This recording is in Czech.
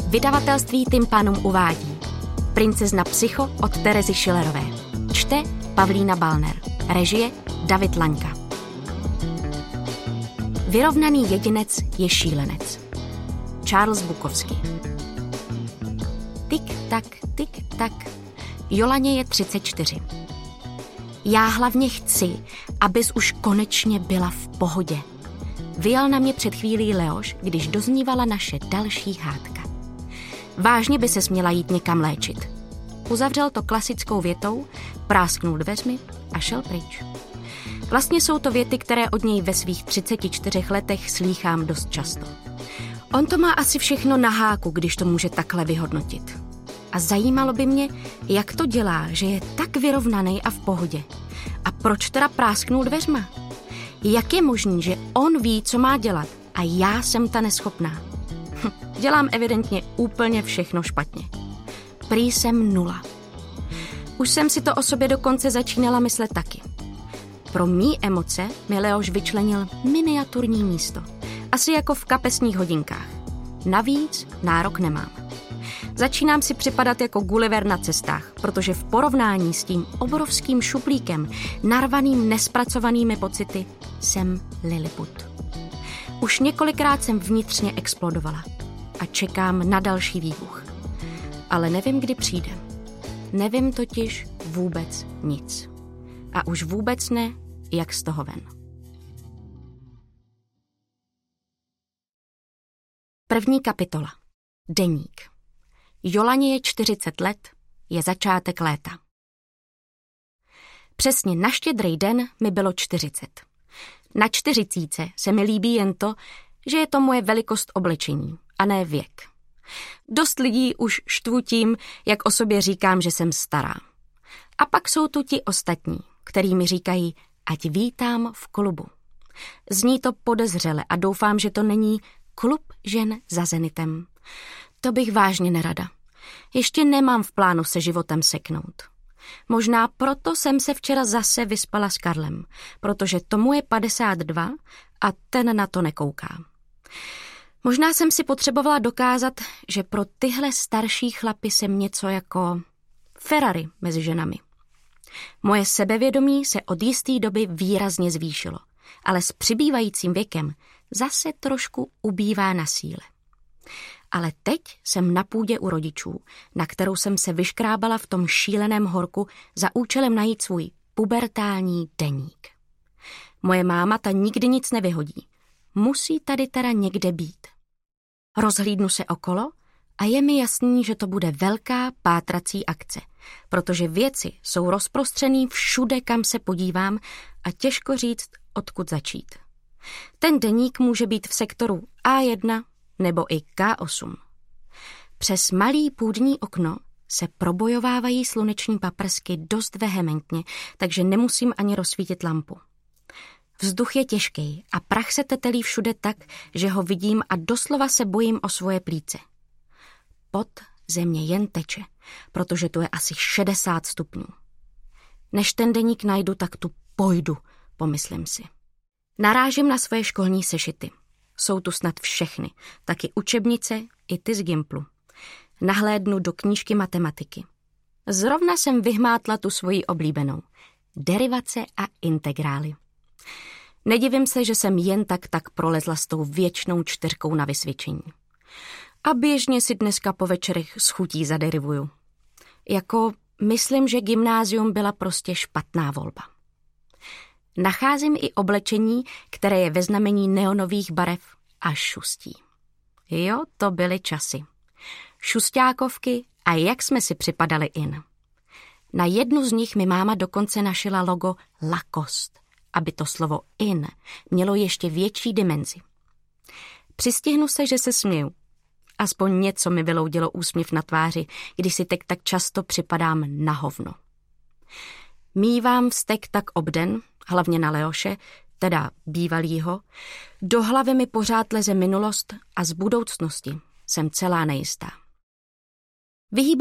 Vydavatelství Tympanum uvádí Princezna Psycho od Terezy Schillerové. Čte Pavlína Ballner. Režie David Laňka. Vyrovnaný jedinec je šílenec. Charles Bukowski. Tik tak. Jolaně je 34. Já hlavně chci, abys už konečně byla v pohodě. Vyjel na mě před chvílí Leoš, když doznívala naše další hádka. Vážně by ses měla jít někam léčit. Uzavřel to klasickou větou, prásknul dveřmi a šel pryč. Vlastně jsou to věty, které od něj ve svých 34 letech slýchám dost často. On to má asi všechno na háku, když to může takhle vyhodnotit. A zajímalo by mě, jak to dělá, že je tak vyrovnaný a v pohodě. A proč teda prásknul dveřma? Jak je možný, že on ví, co má dělat a já jsem ta neschopná? Dělám evidentně úplně všechno špatně. Prý jsem nula. Už jsem si to o sobě dokonce začínala myslet taky. Pro mý emoce mi Leoš vyčlenil miniaturní místo. Asi jako v kapesních hodinkách. Navíc nárok nemám. Začínám si připadat jako Gulliver na cestách, protože v porovnání s tím obrovským šuplíkem, narvaným nespracovanými pocity, jsem Lilliput. Už několikrát jsem vnitřně explodovala a čekám na další výbuch. Ale nevím, kdy přijde. Nevím totiž vůbec nic. A už vůbec ne, jak z toho ven. První kapitola. Deník. Jolaně je 40 let, je začátek léta. Přesně na Štědrý den mi bylo 40. Na 40 se mi líbí jen to, že je to moje velikost oblečení, a ne věk. Dost lidí už štvu tím, jak o sobě říkám, že jsem stará. A pak jsou tu ti ostatní, který mi říkají, ať vítám v klubu. Zní to podezřele a doufám, že to není klub žen za Zenitem. To bych vážně nerada. Ještě nemám v plánu se životem seknout. Možná proto jsem se včera zase vyspala s Karlem, protože tomu je 52 a ten na to nekouká. Možná jsem si potřebovala dokázat, že pro tyhle starší chlapy jsem něco jako Ferrari mezi ženami. Moje sebevědomí se od jisté doby výrazně zvýšilo, ale s přibývajícím věkem zase trošku ubývá na síle. Ale teď jsem na půdě u rodičů, na kterou jsem se vyškrábala v tom šíleném horku za účelem najít svůj pubertální deník. Moje máma ta nikdy nic nevyhodí. Musí tady teda někde být. Rozhlídnu se okolo a je mi jasný, že to bude velká pátrací akce, protože věci jsou rozprostřený všude, kam se podívám a těžko říct, odkud začít. Ten deník může být v sektoru A1 nebo i K8. Přes malý půdní okno se probojovávají sluneční paprsky dost vehementně, takže nemusím ani rozsvítit lampu. Vzduch je těžký a prach se tetelí všude tak, že ho vidím a doslova se bojím o svoje plíce. Pot ze mě jen teče, protože tu je asi 60 stupňů. Než ten deník najdu, tak tu pojdu, pomyslím si. Narážím na svoje školní sešity. Jsou tu snad všechny, taky učebnice i ty z Gimplu. Nahlédnu do knížky matematiky. Zrovna jsem vyhmátla tu svoji oblíbenou. Derivace a integrály. Nedivím se, že jsem jen tak prolezla s tou věčnou 4 na vysvědčení. A běžně si dneska po večerech s chutí zaderivuju. Myslím, že gymnázium byla prostě špatná volba. Nacházím i oblečení, které je ve znamení neonových barev a šustí. Jo, to byly časy. Šustákovky a jak jsme si připadali in. Na jednu z nich mi máma dokonce našila logo Lacoste, aby to slovo in mělo ještě větší dimenzi. Přistihnu se, že se směju. Aspoň něco mi vyloudilo úsměv na tváři, když si teď tak často připadám na hovno. Mívám vztek tak obden, hlavně na Leoše, teda bývalýho. Do hlavy mi pořád leze minulost a z budoucnosti jsem celá nejistá.